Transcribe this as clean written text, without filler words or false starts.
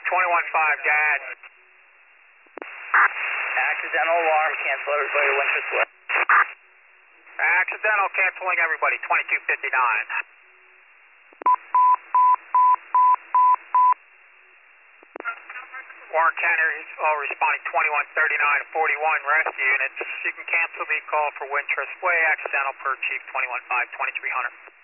21-5, Dad. Accidental alarm, cancel everybody to Wintrust Way. Accidental, canceling everybody, 2259. Warren County responding 2139-41 rescue units. You can cancel the call for Wintrust Way, accidental per Chief 21-5, 2300.